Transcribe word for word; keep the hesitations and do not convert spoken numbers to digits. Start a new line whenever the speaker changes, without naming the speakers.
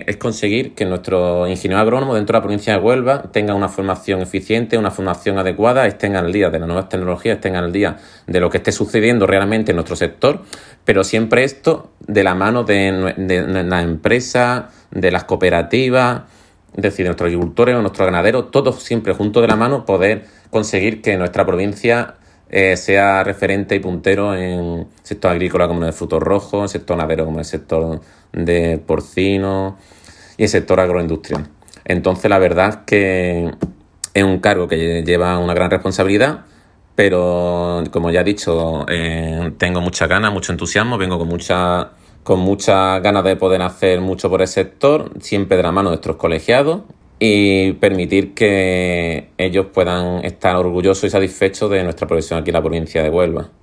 es conseguir que nuestros ingenieros agrónomos dentro de la provincia de Huelva tengan una formación eficiente, una formación adecuada, estén al día de las nuevas tecnologías, estén al día de lo que esté sucediendo realmente en nuestro sector, pero siempre esto de la mano de, de, de las empresas, de las cooperativas, es decir, de nuestros agricultores o nuestros ganaderos, todos siempre juntos de la mano, poder conseguir que nuestra provincia eh, sea referente y puntero en el sector agrícola como en el frutos rojos, en el sector ganadero como en el sector de porcino y el sector agroindustrial. Entonces, la verdad es que es un cargo que lleva una gran responsabilidad, pero como ya he dicho, eh, tengo muchas ganas, mucho entusiasmo, vengo con mucha, con muchas ganas de poder hacer mucho por el sector, siempre de la mano de nuestros colegiados, y permitir que ellos puedan estar orgullosos y satisfechos de nuestra profesión aquí en la provincia de Huelva.